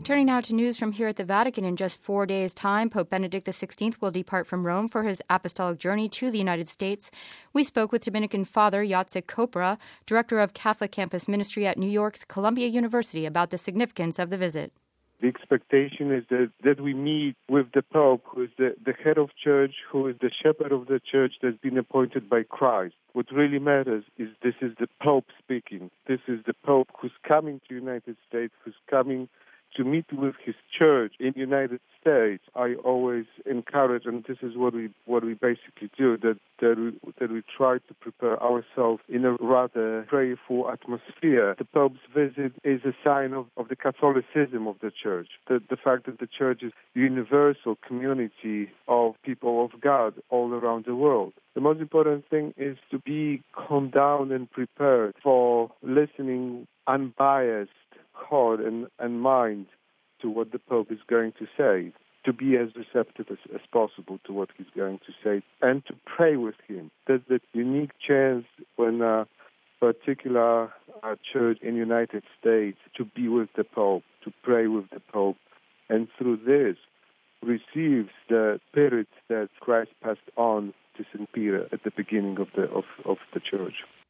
Turning now to news from here at the Vatican. In just 4 days' time, Pope Benedict XVI will depart from Rome for his apostolic journey to the United States. We spoke with Dominican Father Jacek Kopra, director of Catholic Campus Ministry at New York's Columbia University, about the significance of the visit. The expectation is that we meet with the Pope, who is the head of church, who is the shepherd of the church that's been appointed by Christ. What really matters is this is the Pope speaking. This is the Pope who's coming to the United States, who's coming to meet with his church in the United States. I always encourage, and this is what we basically do, that we try to prepare ourselves in a rather prayerful atmosphere. The Pope's visit is a sign of the Catholicism of the church, the fact that the church is a universal community of people of God all around the world. The most important thing is to be calm down and prepared for listening unbiased heart and mind to what the Pope is going to say, to be as receptive as possible to what he's going to say, and to pray with him. That's the unique chance when a particular church in the United States to be with the Pope, to pray with the Pope, and through this receives the spirit that Christ passed on to St. Peter at the beginning of the church.